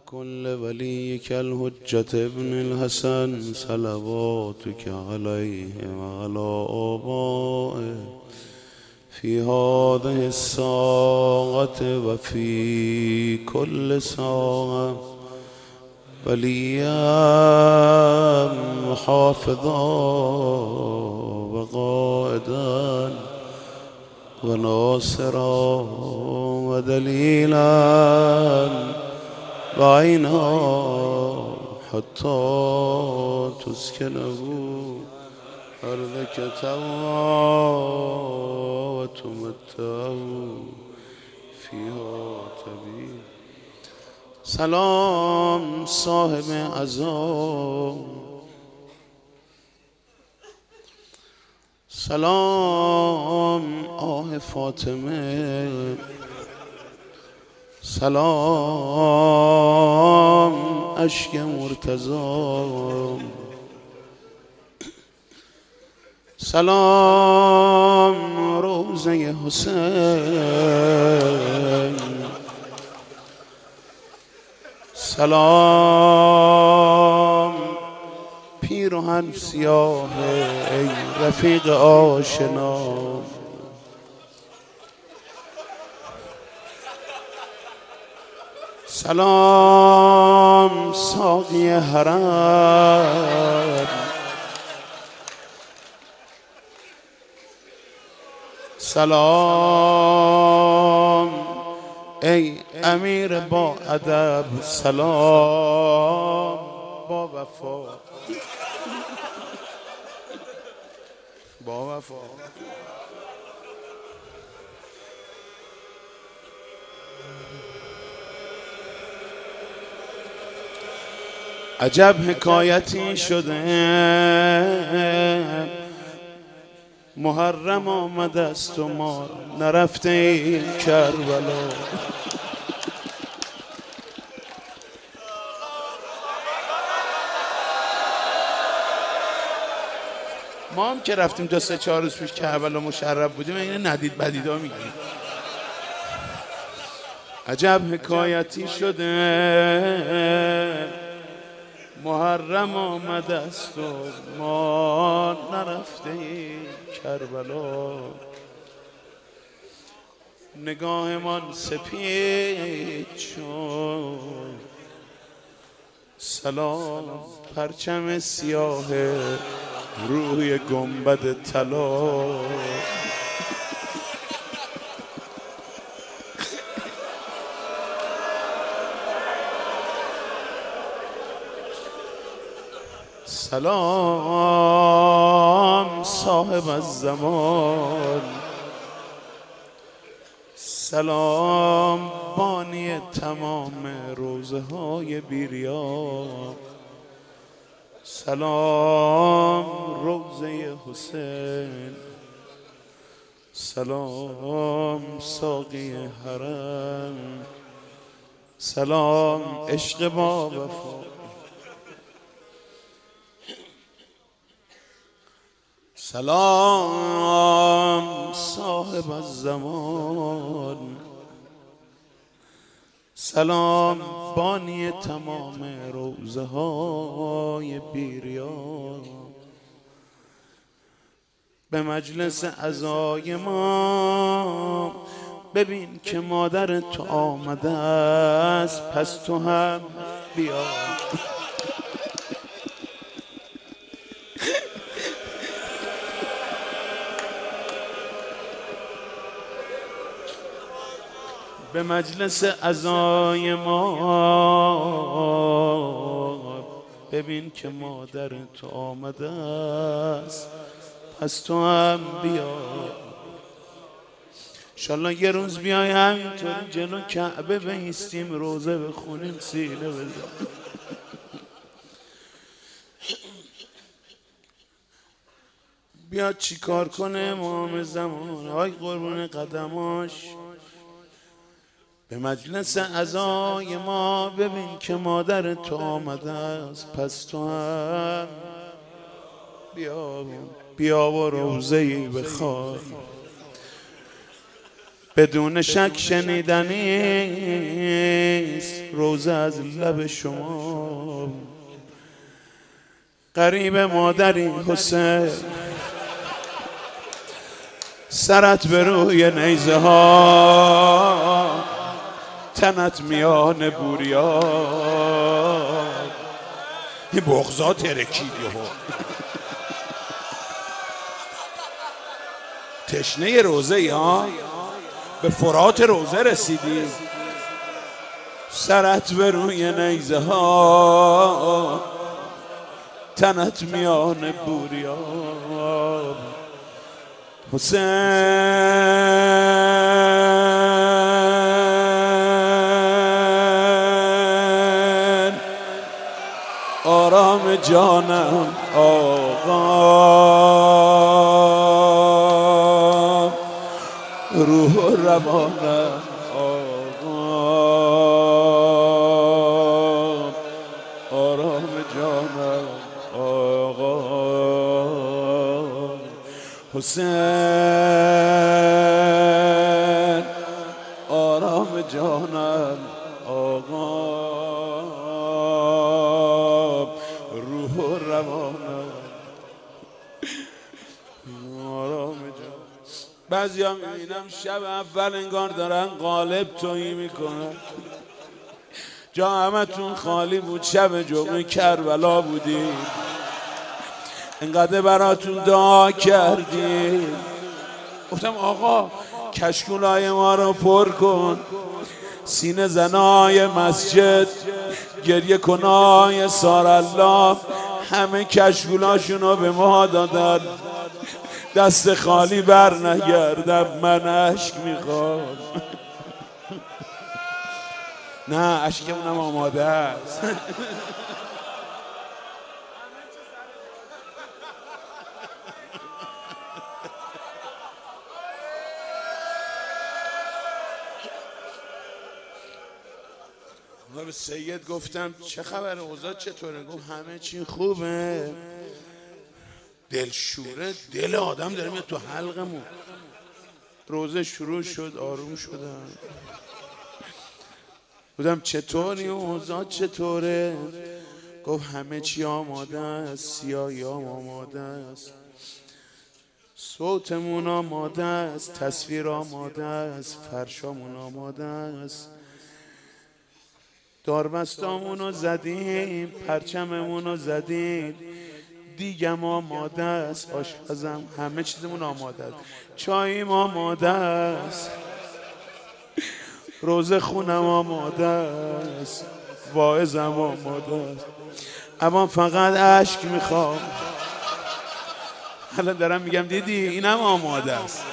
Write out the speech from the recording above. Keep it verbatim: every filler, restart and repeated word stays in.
كل وليك الحجة ابن الحسن صلواتك عليه وعلى آبائه في هذه الساعة وفي كل ساعة وليا وحافظا وقائدا وناصرا ودليلا وعينا حتى تسكنه أرضك طوعا وتمتعه فيها تبيا. سلام صاحب عزام، سلام آه فاطمه، سلام اشک مرتضی، سلام روضه حسین، سلام پیرهن سیاه ای رفیق آشنا، سلام ساقی حرم، سلام ای امیر با ادب، سلام با وفا، با وفا. عجب حکایتی شده، محرم آمده است و ما نرفته این کربلا. ما هم که رفتیم دو سه چهار روز پیش کربلا مشرف بودیم، این ندید بدیدا میگیم. عجب حکایتی شده، محرم آمده است و ما نرفته کربلا. نگاهمان سپید شد، سلام پرچم سیاه روی گنبد طلا. سلام صاحب الزمان، سلام بانی تمام روزه های بیریا، سلام روزه حسین، سلام ساقی حرم، سلام عشق با وفا، سلام صاحب الزمان، سلام بانی تمام روزه های بیریا. به مجلس عزای ما ببین که مادر تو آمده است، پس تو هم بیا. به مجلس عزای ما ببین که مادر تو آمده است، پس تو هم بیا. انشالله یه روز بیای همینطور جلو کعبه بایستیم، روزه بخونیم، سینه بزن. بیاد چی کار کنه امام زمان، های قربون قدماش. به مجلس عزای ما ببین که مادر تو آمده است، پس تو هم بیا بیا و روزه‌ای بخوان. بدون شک شنیدنیست روزه از لب شما. قریب مادری حسین سرت به روی نیزه ها، تنت میان بوریا. این بغضا ترکید یهو. تشنه روزه یا به فرات روزه رسیدی، سرت به روی نیزه ها، تنت میان بوریا. حسین آرام جانم آقا، روح و روانم آقا، آرام جانم آقا. حسین آرام جانم آقا، روح و روانم آرام جانم. بعضی ها میبینم شب اول انگار دارن قالب تویی میکنن. جا همتون خالی بود، شب جمعه کربلا بودی، انقدر براتون دعا کردی. گفتم آقا کشکولای ما رو پر کن، سینه زنای مسجد، گریه کنای سارالله، همه کشکولاشون رو به ما دادن، دست خالی بر نگردم، من عشق میخوام. نه عشقمونم آماده است. به سید گفتم چه خبر، اوضاع چطوره؟ گفت همه چی خوبه. دلشوره دل آدم داره میاد تو حلقمون. روزه شروع شد، آروم شدم. بودم چطوری اوضاع چطوره؟ گفت همه چی آماده است، سیاهیام آماده است، صوتمون آماده است، تصویر آماده است، فرشامون آماده است، داربستامونو زدیم، پرچممونو زدیم، دیگم آماده است، آشپزم، همه چیزمون آماده است، چاییم آماده است، روزه خونم آماده است، واعظم آماده است، اما فقط اشک میخوام. الان دارم میگم دیدی اینم آماده است.